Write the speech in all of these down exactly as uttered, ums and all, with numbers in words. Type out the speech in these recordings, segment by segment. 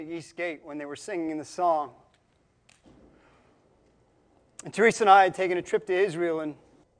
the East Gate when they were singing the song. And Teresa and I had taken a trip to Israel, and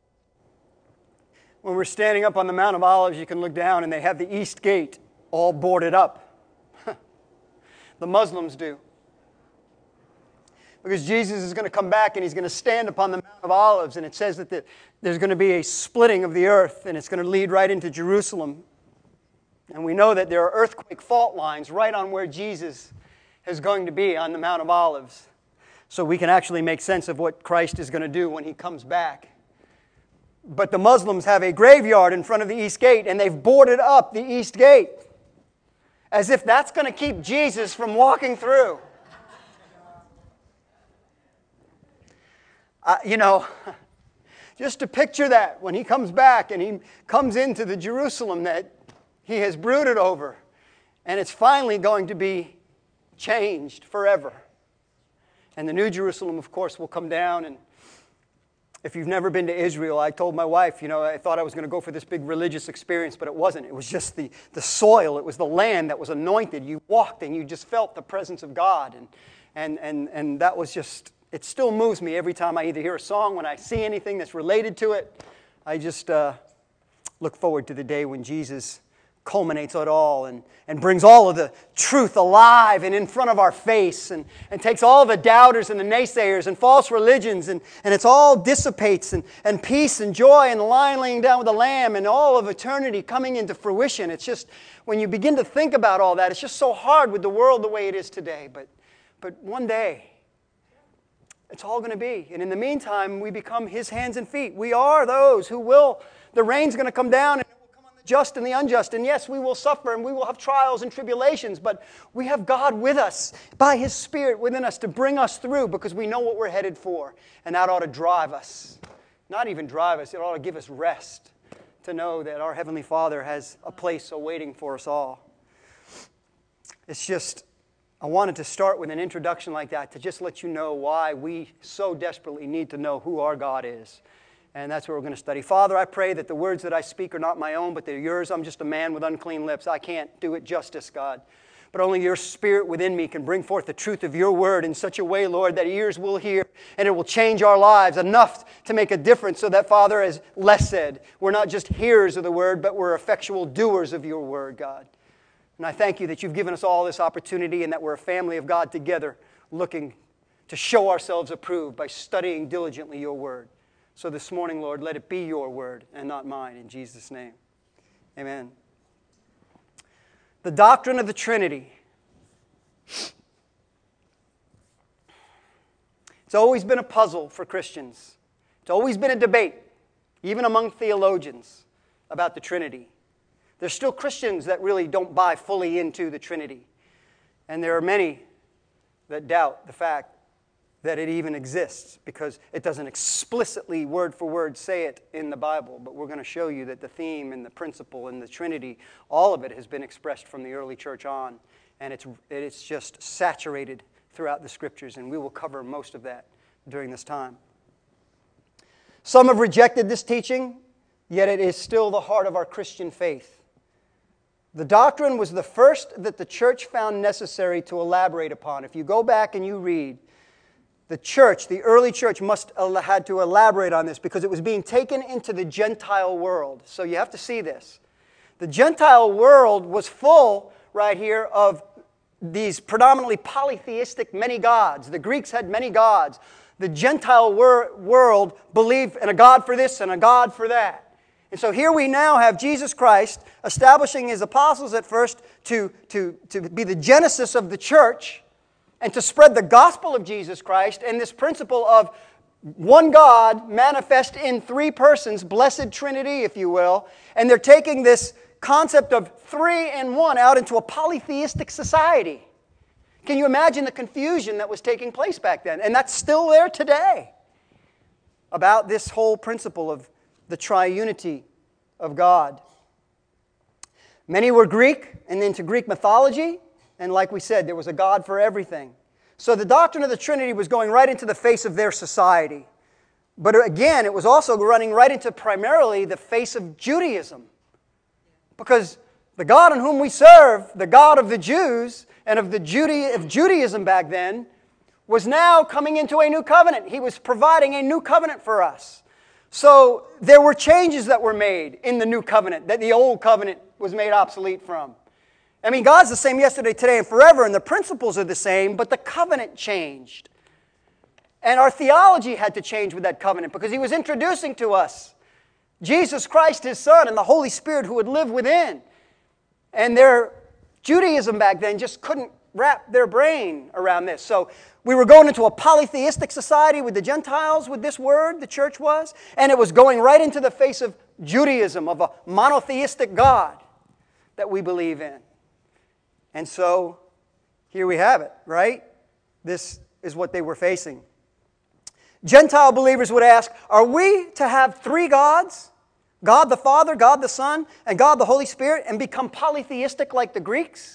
when we're standing up on the Mount of Olives, you can look down and they have the East Gate all boarded up. The Muslims do. Because Jesus is going to come back and He's going to stand upon the Mount of Olives, and it says that the, there's going to be a splitting of the earth, and it's going to lead right into Jerusalem. And we know that there are earthquake fault lines right on where Jesus is going to be on the Mount of Olives. So we can actually make sense of what Christ is going to do when He comes back. But the Muslims have a graveyard in front of the East Gate, and they've boarded up the East Gate as if that's going to keep Jesus from walking through. Uh, you know, just to picture that when He comes back and He comes into the Jerusalem that He has brooded over, and it's finally going to be changed forever. And the New Jerusalem, of course, will come down. And if you've never been to Israel, I told my wife, you know, I thought I was going to go for this big religious experience, but it wasn't. It was just the, the soil. It was the land that was anointed. You walked and you just felt the presence of God. And, and, and, and that was just, it still moves me every time I either hear a song, when I see anything that's related to it. I just uh, look forward to the day when Jesus culminates it all and, and brings all of the truth alive and in front of our face, and, and takes all the doubters and the naysayers and false religions, and, and it's all dissipates, and, and peace and joy and the lion laying down with the lamb and all of eternity coming into fruition. It's just, when you begin to think about all that, it's just so hard with the world the way it is today. But, but one day, it's all going to be. And in the meantime, we become His hands and feet. We are those who will, the rain's going to come down, and just and the unjust. And yes, we will suffer and we will have trials and tribulations, but we have God with us by His Spirit within us to bring us through, because we know what we're headed for. And that ought to drive us. Not even drive us, it ought to give us rest to know that our Heavenly Father has a place awaiting for us all. It's just, I wanted to start with an introduction like that to just let you know why we so desperately need to know who our God is. And that's what we're going to study. Father, I pray that the words that I speak are not my own, but they're yours. I'm just a man with unclean lips. I can't do it justice, God. But only your Spirit within me can bring forth the truth of your word in such a way, Lord, that ears will hear, and it will change our lives enough to make a difference, so that, Father, as Les said, we're not just hearers of the word, but we're effectual doers of your word, God. And I thank you that you've given us all this opportunity, and that we're a family of God together, looking to show ourselves approved by studying diligently your word. So this morning, Lord, let it be your word and not mine, in Jesus' name. Amen. The doctrine of the Trinity. It's always been a puzzle for Christians. It's always been a debate, even among theologians, about the Trinity. There's still Christians that really don't buy fully into the Trinity. And there are many that doubt the fact that it even exists, because it doesn't explicitly word for word say it in the Bible. But we're going to show you that the theme and the principle and the Trinity, all of it has been expressed from the early church on. And it's, it's just saturated throughout the Scriptures, and we will cover most of that during this time. Some have rejected this teaching, yet it is still the heart of our Christian faith. The doctrine was the first that the church found necessary to elaborate upon. If you go back and you read, the church, the early church, must have had to elaborate on this, because it was being taken into the Gentile world. So you have to see this. The Gentile world was full, right here, of these predominantly polytheistic many gods. The Greeks had many gods. The Gentile wor- world believed in a God for this and a God for that. And so here we now have Jesus Christ establishing His apostles at first to, to, to be the genesis of the church, and to spread the gospel of Jesus Christ, and this principle of one God manifest in three persons, blessed Trinity, if you will. And they're taking this concept of three in one out into a polytheistic society. Can you imagine the confusion that was taking place back then? And that's still there today, about this whole principle of the triunity of God. Many were Greek and into Greek mythology. And like we said, there was a God for everything. So the doctrine of the Trinity was going right into the face of their society. But again, it was also running right into primarily the face of Judaism. Because The God in whom we serve, the God of the Jews and of the Juda- of Judaism back then, was now coming into a new covenant. He was providing a new covenant for us. So there were changes that were made in the new covenant that the old covenant was made obsolete from. I mean, God's the same yesterday, today, and forever, and the principles are the same, but the covenant changed. And our theology had to change with that covenant because He was introducing to us Jesus Christ, His Son, and the Holy Spirit who would live within. And their Judaism back then just couldn't wrap their brain around this. So we were going into a polytheistic society with the Gentiles with this word, the church was, and it was going right into the face of Judaism, of a monotheistic God that we believe in. And so here we have it, right? This is what they were facing. Gentile believers would ask, are we to have three gods? God the Father, God the Son, and God the Holy Spirit, and become polytheistic like the Greeks?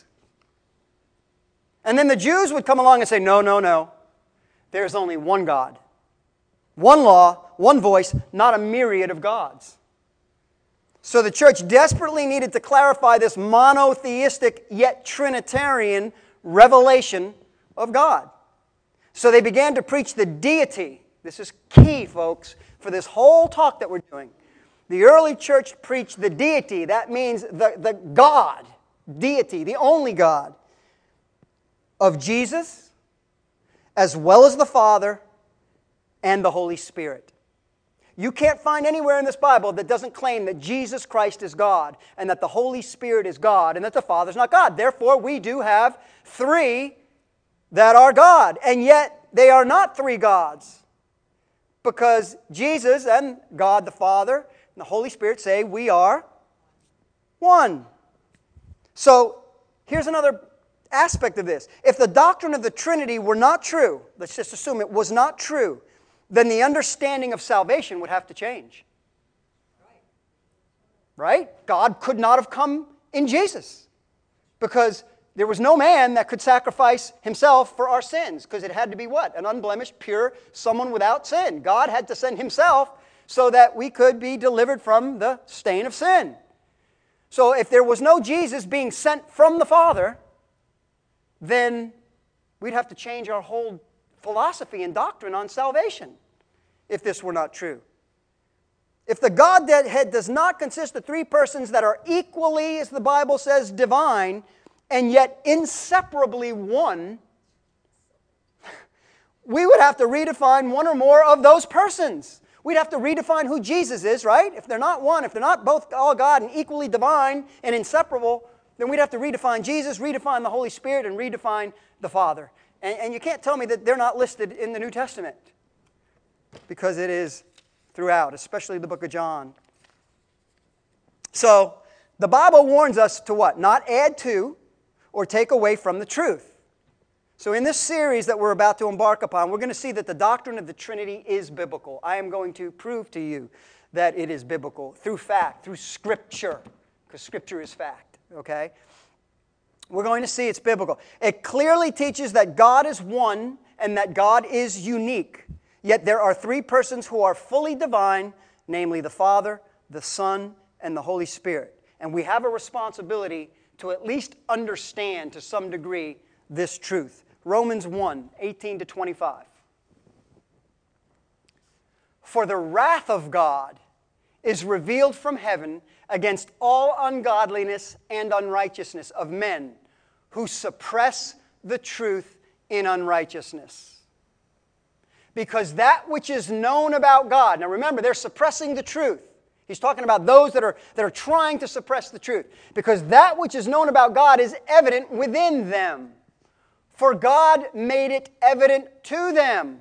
And then the Jews would come along and say, no, no, no. There's only one God. One law, one voice, not a myriad of gods. So the church desperately needed to clarify this monotheistic yet Trinitarian revelation of God. So they began to preach the deity. This is key, folks, for this whole talk that we're doing. The early church preached the deity. That means the, the God, deity, the only God of Jesus, as well as the Father and the Holy Spirit. You can't find anywhere in this Bible that doesn't claim that Jesus Christ is God and that the Holy Spirit is God and that the Father is not God. Therefore, we do have three that are God, and yet they are not three gods because Jesus and God the Father and the Holy Spirit say we are one. So here's another aspect of this. If the doctrine of the Trinity were not true, let's just assume it was not true, then the understanding of salvation would have to change. Right? God could not have come in Jesus because there was no man that could sacrifice himself for our sins because it had to be what? An unblemished, pure, someone without sin. God had to send Himself so that we could be delivered from the stain of sin. So if there was no Jesus being sent from the Father, then we'd have to change our whole philosophy and doctrine on salvation if this were not true. If the Godhead does not consist of three persons that are equally, as the Bible says, divine, and yet inseparably one, we would have to redefine one or more of those persons. We'd have to redefine who Jesus is, right? If they're not one, if they're not both all God and equally divine and inseparable, then we'd have to redefine Jesus, redefine the Holy Spirit, and redefine the Father. And, and you can't tell me that they're not listed in the New Testament because it is throughout, especially the book of John. So the Bible warns us to what? Not add to or take away from the truth. So in this series that we're about to embark upon, we're going to see that the doctrine of the Trinity is biblical. I am going to prove to you that it is biblical through fact, through Scripture, because Scripture is fact, okay? We're going to see it's biblical. It clearly teaches that God is one and that God is unique. Yet there are three persons who are fully divine, namely the Father, the Son, and the Holy Spirit. And we have a responsibility to at least understand to some degree this truth. Romans one, eighteen to twenty-five. For the wrath of God is revealed from heaven against all ungodliness and unrighteousness of men who suppress the truth in unrighteousness. Because that which is known about God, now remember, they're suppressing the truth. He's talking about those that are, that are trying to suppress the truth. Because that which is known about God is evident within them. For God made it evident to them.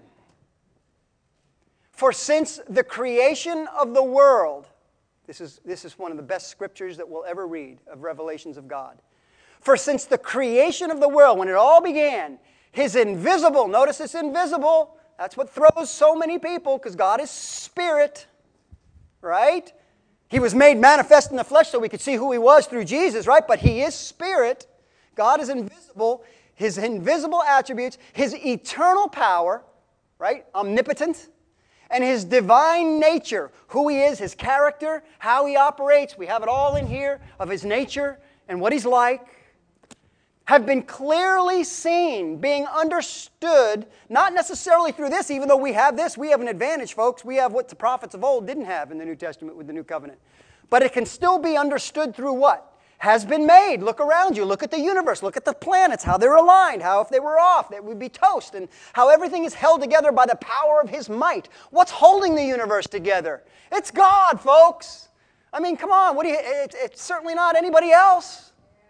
For since the creation of the world, this is, this is one of the best scriptures that we'll ever read of revelations of God. For since the creation of the world, when it all began, His invisible, notice it's invisible, that's what throws so many people, because God is spirit, right? He was made manifest in the flesh so we could see who He was through Jesus, right? But He is spirit. God is invisible. His invisible attributes, His eternal power, right? Omnipotent. And His divine nature, who He is, His character, how He operates. We have it all in here of His nature and what He's like have been clearly seen, being understood, not necessarily through this, even though we have this, we have an advantage, folks. We have what the prophets of old didn't have in the New Testament with the New Covenant. But it can still be understood through what? Has been made. Look around you. Look at the universe. Look at the planets, how they're aligned, how if they were off, they would be toast, and how everything is held together by the power of His might. What's holding the universe together? It's God, folks. I mean, come on. What do you? It, it's certainly not anybody else.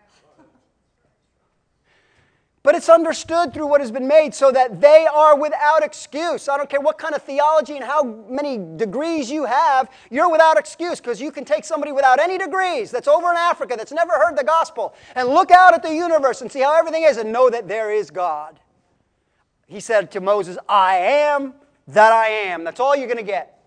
But it's understood through what has been made so that they are without excuse. I don't care what kind of theology and how many degrees you have, you're without excuse because you can take somebody without any degrees that's over in Africa that's never heard the gospel and look out at the universe and see how everything is and know that there is God. He said to Moses, I am that I am. That's all you're going to get.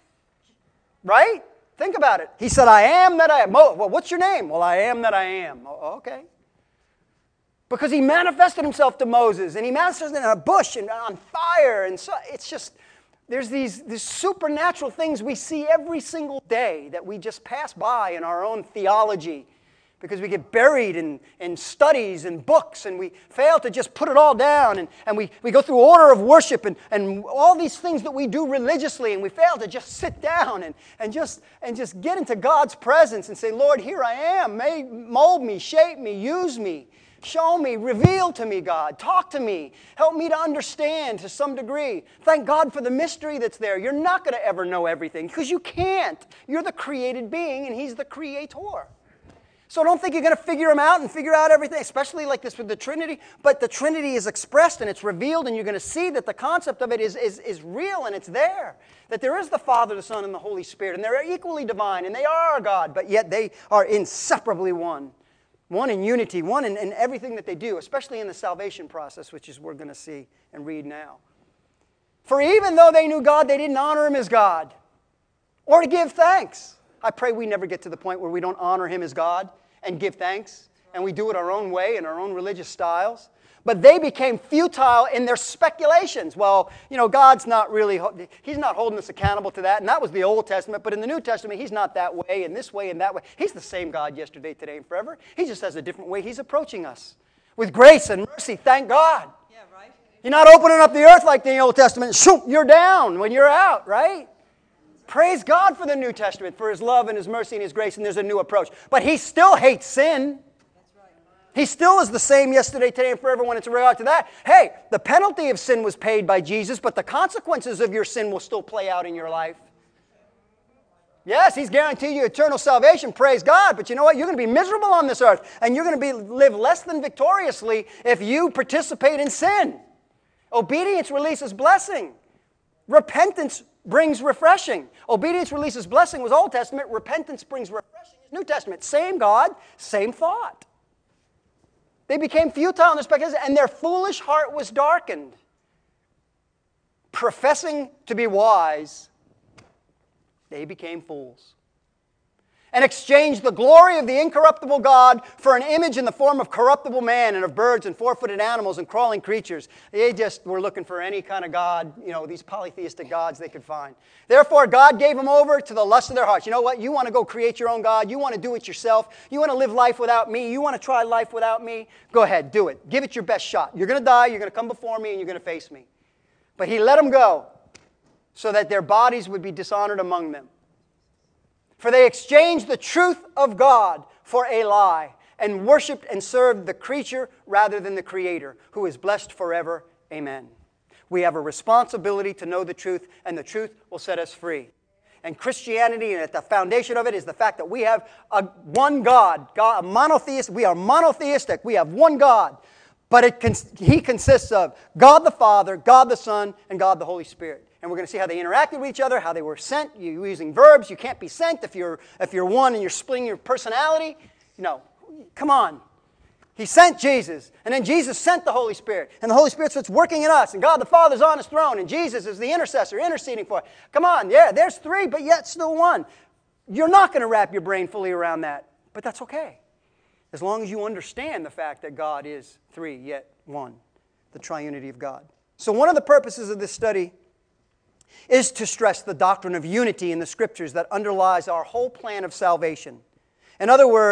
Right? Think about it. He said, I am that I am. Well, what's your name? Well, I am that I am. Oh, okay. Because He manifested Himself to Moses, and He manifested in a bush and on fire, and so it's just, there's these, these supernatural things we see every single day that we just pass by in our own theology because we get buried in, in studies and books, and we fail to just put it all down, and, and we, we go through order of worship and, and all these things that we do religiously, and we fail to just sit down and, and, just, and just get into God's presence and say, Lord, here I am. May, mold me, shape me, use me. Show me, reveal to me, God. Talk to me. Help me to understand to some degree. Thank God for the mystery that's there. You're not going to ever know everything because you can't. You're the created being and He's the creator. So don't think you're going to figure Him out and figure out everything, especially like this with the Trinity. But the Trinity is expressed and it's revealed, and you're going to see that the concept of it is, is, is real and it's there. That there is the Father, the Son, and the Holy Spirit, and they're equally divine, and they are God, but yet they are inseparably one. One in unity, one in, in everything that they do, especially in the salvation process, which is we're going to see and read now. For even though they knew God, they didn't honor Him as God or to give thanks. I pray we never get to the point where we don't honor Him as God and give thanks, and we do it our own way in our own religious styles. But they became futile in their speculations. Well, you know, God's not really, He's not holding us accountable to that. And that was the Old Testament. But in the New Testament, He's not that way and this way and that way. He's the same God yesterday, today, and forever. He just has a different way He's approaching us. With grace and mercy, thank God. Yeah, right. You're not opening up the earth like the Old Testament. Shoot, you're down when you're out, right? Praise God for the New Testament, for His love and His mercy and His grace, and there's a new approach. But He still hates sin. He still is the same yesterday, today, and forever when it's in regard to that. Hey, the penalty of sin was paid by Jesus, but the consequences of your sin will still play out in your life. Yes, He's guaranteed you eternal salvation, praise God, but you know what? You're going to be miserable on this earth, and you're going to be live less than victoriously if you participate in sin. Obedience releases blessing. Repentance brings refreshing. Obedience releases blessing was Old Testament. Repentance brings refreshing is New Testament. Same God, same thought. They became futile in their speculations, and their foolish heart was darkened. Professing to be wise, they became fools. And exchanged the glory of the incorruptible God for an image in the form of corruptible man and of birds and four-footed animals and crawling creatures. They just were looking for any kind of God, you know, these polytheistic gods they could find. Therefore, God gave them over to the lust of their hearts. You know what? You want to go create your own God. You want to do it yourself. You want to live life without me. You want to try life without me. Go ahead, do it. Give it your best shot. You're going to die. You're going to come before me, and you're going to face me. But He let them go so that their bodies would be dishonored among them. For they exchanged the truth of God for a lie and worshipped and served the creature rather than the Creator, who is blessed forever. Amen. We have a responsibility to know the truth, and the truth will set us free. And Christianity, and at the foundation of it, is the fact that we have a one God, God a monotheist. We are monotheistic. We have one God. But it cons- He consists of God the Father, God the Son, and God the Holy Spirit. And we're going to see how they interacted with each other, how they were sent. You're using verbs. You can't be sent if you're, if you're one and you're splitting your personality. You know, come on. He sent Jesus, and then Jesus sent the Holy Spirit. And the Holy Spirit starts working in us, and God the Father's on His throne, and Jesus is the intercessor, interceding for it. Come on, yeah, there's three, but yet still one. You're not going to wrap your brain fully around that, but that's okay. As long as you understand the fact that God is three, yet one, the triunity of God. So one of the purposes of this study is to stress the doctrine of unity in the Scriptures that underlies our whole plan of salvation. In other words,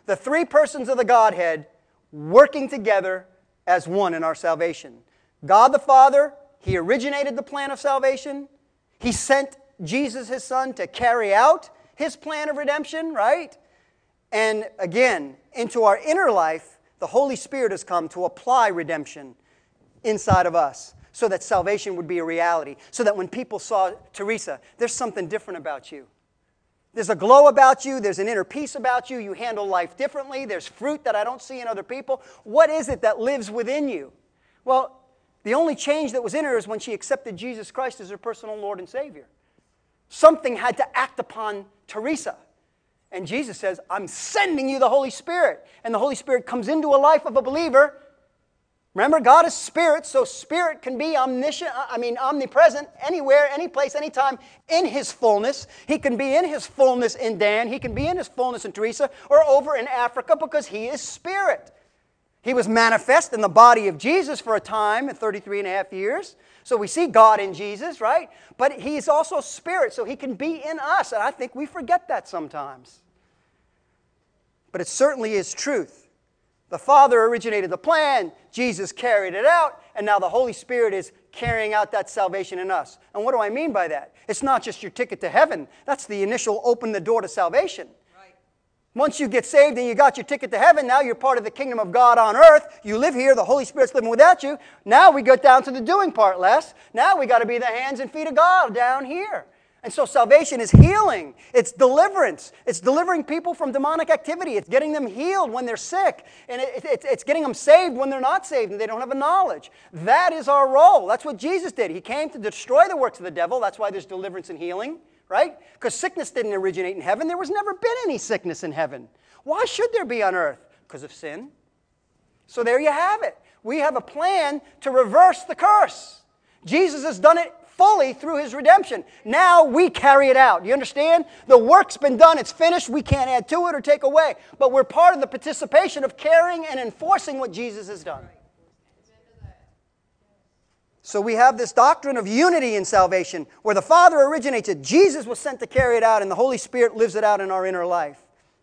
The three persons of the Godhead working together as one in our salvation. God the Father, He originated the plan of salvation. He sent Jesus, His Son, to carry out His plan of redemption, right? And again, into our inner life, the Holy Spirit has come to apply redemption inside of us so that salvation would be a reality. So that when people saw Teresa, there's something different about you. There's a glow about you. There's an inner peace about you. You handle life differently. There's fruit that I don't see in other people. What is it that lives within you? Well, the only change that was in her is when she accepted Jesus Christ as her personal Lord and Savior. Something had to act upon Teresa. And Jesus says, I'm sending you the Holy Spirit. And the Holy Spirit comes into a life of a believer. Remember, God is spirit, so spirit can be omniscient, I mean omnipresent, anywhere, any place, anytime, in His fullness. He can be in His fullness in Dan. He can be in His fullness in Teresa, or over in Africa, because He is spirit. He was manifest in the body of Jesus for a time, in thirty-three and a half years. So we see God in Jesus, right? But He's also spirit, so He can be in us. And I think we forget that sometimes. But it certainly is truth. The Father originated the plan, Jesus carried it out, and now the Holy Spirit is carrying out that salvation in us. And what do I mean by that? It's not just your ticket to heaven. That's the initial open the door to salvation. Right. Once you get saved and you got your ticket to heaven, now you're part of the kingdom of God on earth. You live here, the Holy Spirit's living without you. Now we get down to the doing part, Les. Now we got to be the hands and feet of God down here. And so salvation is healing. It's deliverance. It's delivering people from demonic activity. It's getting them healed when they're sick. And it, it, it's getting them saved when they're not saved and they don't have a knowledge. That is our role. That's what Jesus did. He came to destroy the works of the devil. That's why there's deliverance and healing, right? Because sickness didn't originate in heaven. There was never been any sickness in heaven. Why should there be on earth? Because of sin. So there you have it. We have a plan to reverse the curse. Jesus has done it fully through His redemption. Now we carry it out. You understand? The work's been done. It's finished. We can't add to it or take away. But we're part of the participation of carrying and enforcing what Jesus has done. So we have this doctrine of unity in salvation where the Father originates it. Jesus was sent to carry it out, and the Holy Spirit lives it out in our inner life.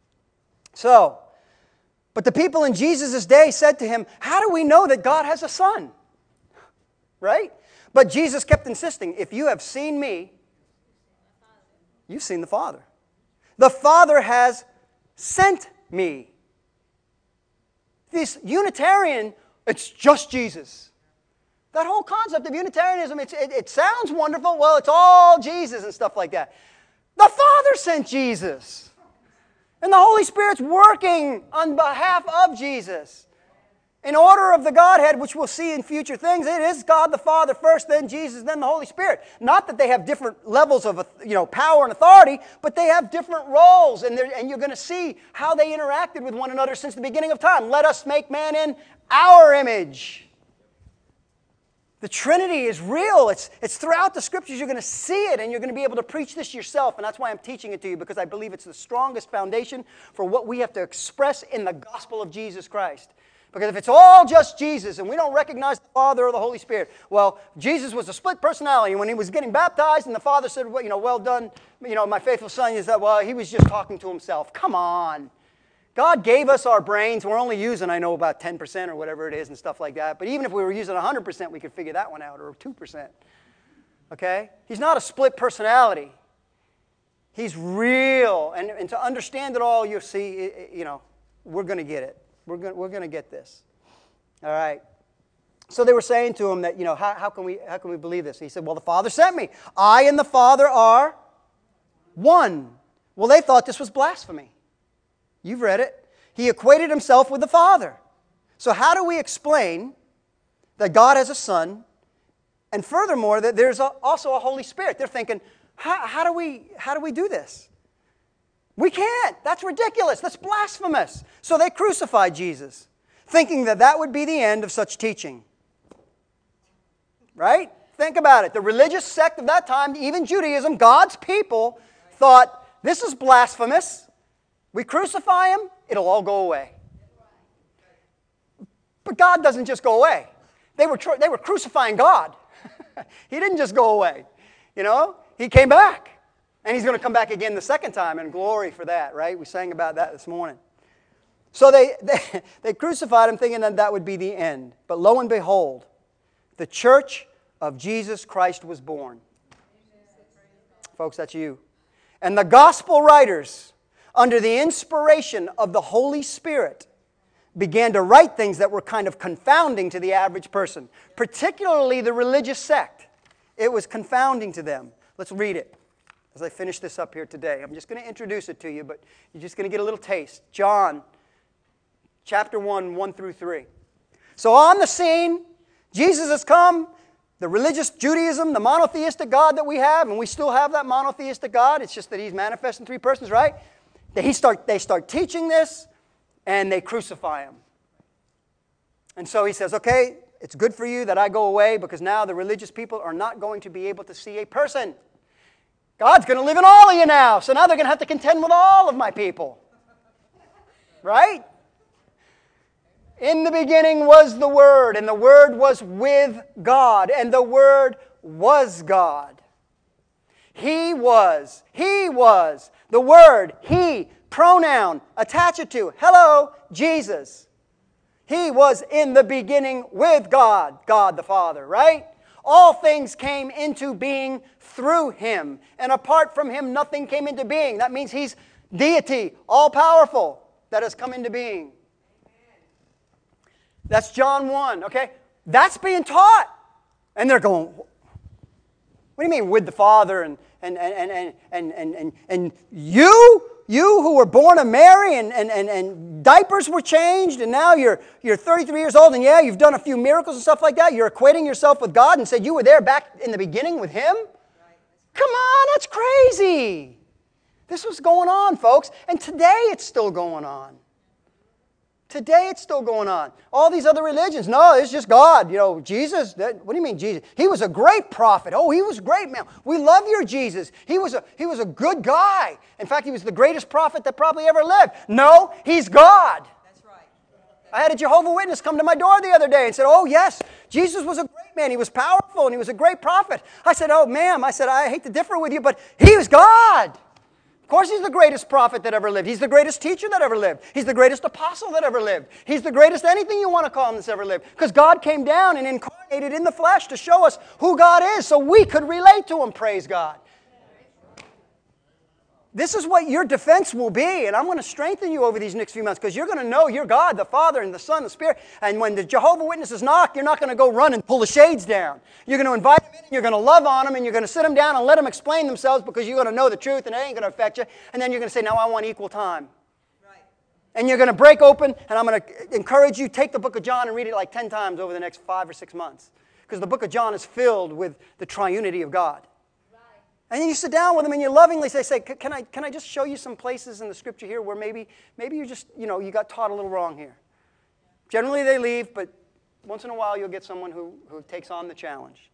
So, but the people in Jesus' day said to Him, how do we know that God has a Son? Right? But Jesus kept insisting, if you have seen me, you've seen the Father. The Father has sent me. This Unitarian, it's just Jesus. That whole concept of Unitarianism, it's, it, it sounds wonderful. Well, it's all Jesus and stuff like that. The Father sent Jesus. And the Holy Spirit's working on behalf of Jesus. In order of the Godhead, which we'll see in future things, it is God the Father first, then Jesus, then the Holy Spirit. Not that they have different levels of you know, power and authority, but they have different roles, and, and you're going to see how they interacted with one another since the beginning of time. Let us make man in our image. The Trinity is real. It's, it's throughout the Scriptures. You're going to see it, and you're going to be able to preach this yourself, and that's why I'm teaching it to you, because I believe it's the strongest foundation for what we have to express in the gospel of Jesus Christ. Because if it's all just Jesus and we don't recognize the Father or the Holy Spirit, well, Jesus was a split personality. When He was getting baptized and the Father said, well, you know, well done, you know, my faithful Son, is that, well, He was just talking to Himself. Come on. God gave us our brains. We're only using, I know, about ten percent or whatever it is and stuff like that. But even if we were using one hundred percent, we could figure that one out, or two percent. Okay? He's not a split personality. He's real. And, and to understand it all, you'll see, you know, we're going to get it. We're going we're going to get this. All right. So they were saying to him that, you know, how, how can we how can we believe this? He said, well, the Father sent me. I and the Father are one. Well, they thought this was blasphemy. You've read it. He equated Himself with the Father. So how do we explain that God has a Son, and furthermore, that there's a, also a Holy Spirit? They're thinking, how, how do we how do we do this? We can't. That's ridiculous. That's blasphemous. So they crucified Jesus, thinking that that would be the end of such teaching. Right? Think about it. The religious sect of that time, even Judaism, God's people, thought, this is blasphemous. We crucify Him, it'll all go away. But God doesn't just go away. They were, tr- they were crucifying God. He didn't just go away. You know? He came back. And He's going to come back again the second time, and glory for that, right? We sang about that this morning. So they, they, they crucified him thinking that that would be the end. But lo and behold, the church of Jesus Christ was born. Folks, that's you. And the gospel writers, under the inspiration of the Holy Spirit, began to write things that were kind of confounding to the average person, particularly the religious sect. It was confounding to them. Let's read it as I finish this up here today. I'm just going to introduce it to you, but you're just going to get a little taste. John chapter one, one through three. So on the scene, Jesus has come. The religious Judaism, the monotheistic God that we have, and we still have that monotheistic God. It's just that He's manifest in three persons, right? They, he start, they start teaching this, and they crucify Him. And so He says, okay, it's good for you that I go away because now the religious people are not going to be able to see a person. God's going to live in all of you now, so now they're going to have to contend with all of my people. Right? In the beginning was the Word, and the Word was with God, and the Word was God. He was, He was, the Word, He, pronoun, attach it to, hello, Jesus. He was in the beginning with God, God the Father, right? All things came into being through Him, and apart from Him, nothing came into being. That means He's deity, all-powerful, that has come into being. That's John one, okay? That's being taught. And they're going, what do you mean with the Father and and and and and and and, and you? You who were born of Mary and, and, and, and diapers were changed and now you're you're thirty-three years old and yeah, you've done a few miracles and stuff like that. You're equating yourself with God and said you were there back in the beginning with Him? Come on, that's crazy. This was going on, folks. And today it's still going on. Today it's still going on. All these other religions, no, it's just God. You know, Jesus, that, what do you mean Jesus? He was a great prophet. Oh, he was a great man. We love your Jesus. He was a, he was a good guy. In fact, he was the greatest prophet that probably ever lived. No, he's God. That's right. I had a Jehovah's Witness come to my door the other day and said, oh, yes, Jesus was a great man. He was powerful and he was a great prophet. I said, oh, ma'am, I said, I hate to differ with you, but he was God. Of course he's the greatest prophet that ever lived. He's the greatest teacher that ever lived. He's the greatest apostle that ever lived. He's the greatest anything you want to call him that's ever lived. Because God came down and incarnated in the flesh to show us who God is so we could relate to Him, praise God. This is what your defense will be, and I'm going to strengthen you over these next few months because you're going to know your God, the Father and the Son and the Spirit. And when the Jehovah's Witnesses knock, you're not going to go run and pull the shades down. You're going to invite them in, and you're going to love on them, and you're going to sit them down and let them explain themselves because you're going to know the truth, and it ain't going to affect you. And then you're going to say, now I want equal time. Right. And you're going to break open, and I'm going to encourage you, take the book of John and read it like ten times over the next five or six months. Because the book of John is filled with the triunity of God. And then you sit down with them and you lovingly say, say can, I, can I just show you some places in the Scripture here where maybe, maybe you just, you know, you got taught a little wrong here. Generally they leave, but once in a while you'll get someone who, who takes on the challenge.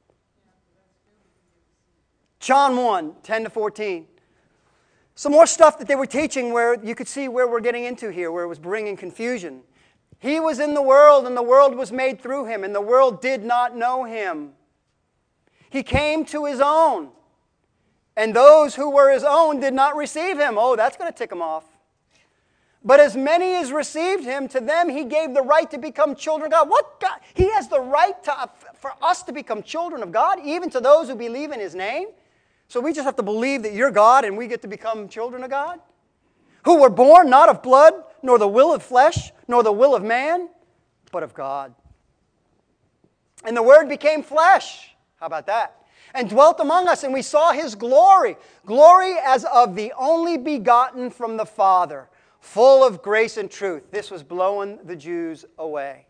John one, ten to fourteen. Some more stuff that they were teaching where you could see where we're getting into here, where it was bringing confusion. He was in the world and the world was made through Him and the world did not know Him. He came to His own. And those who were His own did not receive Him. Oh, that's going to tick Him off. But as many as received Him, to them He gave the right to become children of God. What God? He has the right to, for us to become children of God, even to those who believe in His name. So we just have to believe that you're God and we get to become children of God. Who were born not of blood, nor the will of flesh, nor the will of man, but of God. And the Word became flesh. How about that? And dwelt among us, and we saw His glory. Glory as of the only begotten from the Father, full of grace and truth. This was blowing the Jews away.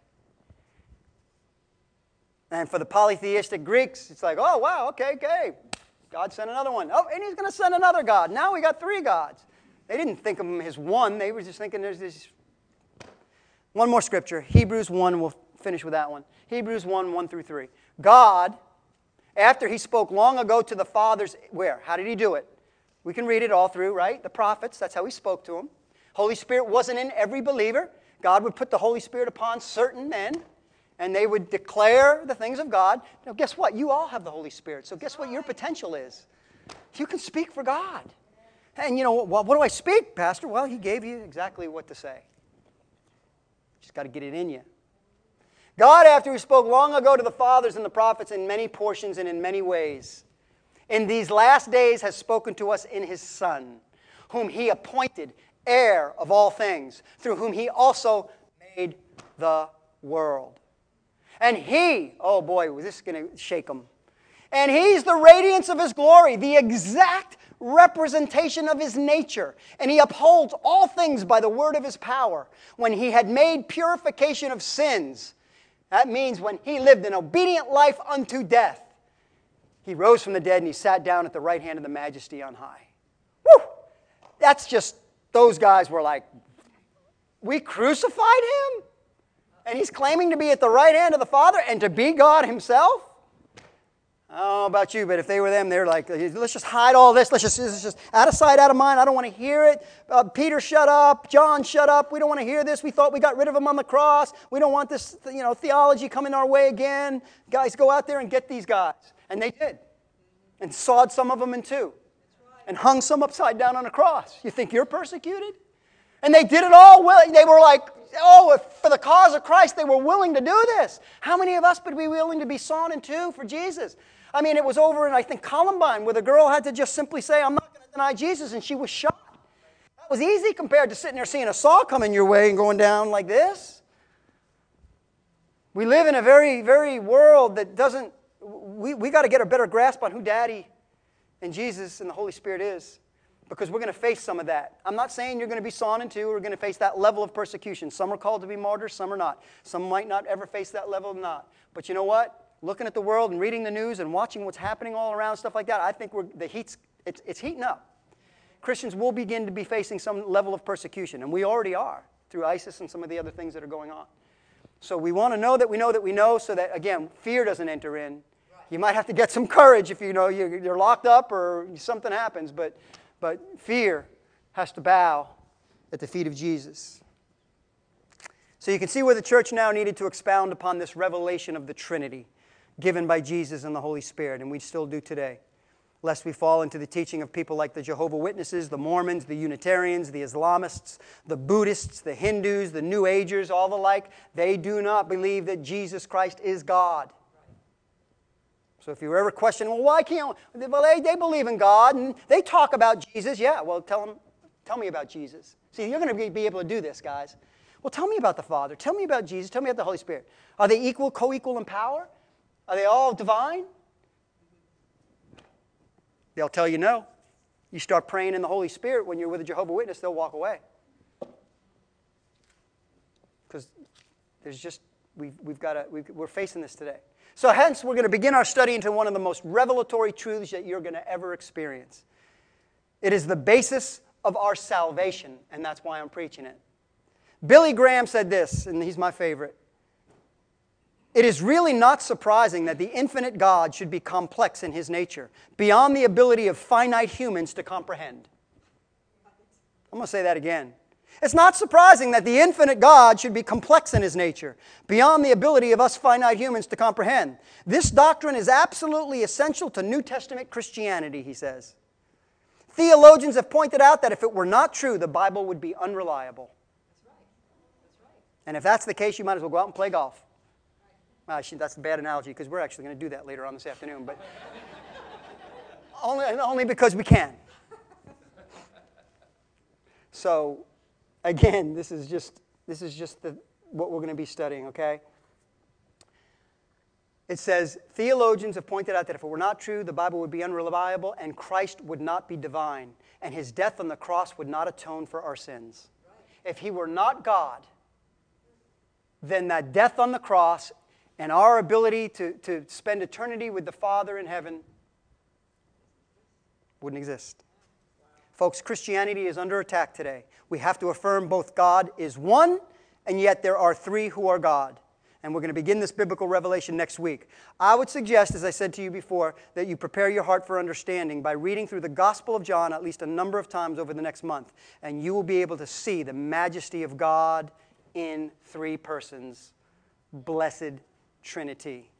And for the polytheistic Greeks, it's like, oh, wow, okay, okay. God sent another one. Oh, and He's going to send another God. Now we got three gods. They didn't think of Him as one. They were just thinking there's this. One more scripture. Hebrews one, we'll finish with that one. Hebrews one, one through three. God, after He spoke long ago to the fathers, where? How did He do it? We can read it all through, right? The prophets, that's how He spoke to them. Holy Spirit wasn't in every believer. God would put the Holy Spirit upon certain men, and they would declare the things of God. Now, guess what? You all have the Holy Spirit, so guess what your potential is? You can speak for God. And, you know, well, what do I speak, Pastor? Well, He gave you exactly what to say. Just got to get it in you. God, after He spoke long ago to the fathers and the prophets in many portions and in many ways, in these last days has spoken to us in His Son, whom He appointed heir of all things, through whom He also made the world. And He, oh boy, this is going to shake them. And He's the radiance of His glory, the exact representation of His nature. And He upholds all things by the word of His power. When He had made purification of sins, that means when He lived an obedient life unto death, He rose from the dead and He sat down at the right hand of the Majesty on high. Woo! That's just, those guys were like, we crucified Him? And He's claiming to be at the right hand of the Father and to be God Himself? I don't know about you, but if they were them, they're like, let's just hide all this. Let's just, let's just out of sight, out of mind. I don't want to hear it. Uh, Peter, shut up. John, shut up. We don't want to hear this. We thought we got rid of him on the cross. We don't want this, you know, theology coming our way again. Guys, go out there and get these guys. And they did. And sawed some of them in two. And hung some upside down on a cross. You think you're persecuted? And they did it all willing. They were like, oh, if for the cause of Christ, they were willing to do this. How many of us would be willing to be sawn in two for Jesus? I mean, it was over in, I think, Columbine, where the girl had to just simply say, I'm not going to deny Jesus, and she was shot. That was easy compared to sitting there seeing a saw coming your way and going down like this. We live in a very, very world that doesn't, we, we got to get a better grasp on who Daddy and Jesus and the Holy Spirit is, because we're going to face some of that. I'm not saying you're going to be sawn in two or going to face that level of persecution. Some are called to be martyrs, some are not. Some might not ever face that level of not. But you know what? Looking at the world and reading the news and watching what's happening all around, stuff like that, I think we're, the heat's, it's, it's heating up. Christians will begin to be facing some level of persecution, and we already are through ISIS and some of the other things that are going on. So we want to know that we know that we know so that, again, fear doesn't enter in. You might have to get some courage if you know you're, you're locked up or something happens, but, but fear has to bow at the feet of Jesus. So you can see where the church now needed to expound upon this revelation of the Trinity given by Jesus and the Holy Spirit, and we still do today, lest we fall into the teaching of people like the Jehovah's Witnesses, the Mormons, the Unitarians, the Islamists, the Buddhists, the Hindus, the New Agers, all the like. They do not believe that Jesus Christ is God. So if you ever question, well, why can't, well, they, they believe in God, and they talk about Jesus. Yeah, well, tell them, tell me about Jesus. See, you're going to be, be able to do this, guys. Well, tell me about the Father. Tell me about Jesus. Tell me about the Holy Spirit. Are they equal, co-equal in power? Are they all divine? They'll tell you no. You start praying in the Holy Spirit when you're with a Jehovah's Witness, they'll walk away. Because there's just, we've, we've got to, we've, we're facing this today. So hence, we're going to begin our study into one of the most revelatory truths that you're going to ever experience. It is the basis of our salvation, and that's why I'm preaching it. Billy Graham said this, and he's my favorite. It is really not surprising that the infinite God should be complex in His nature, beyond the ability of finite humans to comprehend. I'm going to say that again. It's not surprising that the infinite God should be complex in His nature, beyond the ability of us finite humans to comprehend. This doctrine is absolutely essential to New Testament Christianity, he says. Theologians have pointed out that if it were not true, the Bible would be unreliable. That's right. That's right. And if that's the case, you might as well go out and play golf. Well, that's a bad analogy because we're actually going to do that later on this afternoon, but only, only because we can. So, again, this is just this is just the, what we're going to be studying, okay? It says, theologians have pointed out that if it were not true, the Bible would be unreliable and Christ would not be divine, and His death on the cross would not atone for our sins. If He were not God, then that death on the cross and our ability to, to spend eternity with the Father in heaven wouldn't exist. Folks, Christianity is under attack today. We have to affirm both God is one, and yet there are three who are God. And we're going to begin this biblical revelation next week. I would suggest, as I said to you before, that you prepare your heart for understanding by reading through the Gospel of John at least a number of times over the next month. And you will be able to see the majesty of God in three persons. Blessed Trinity.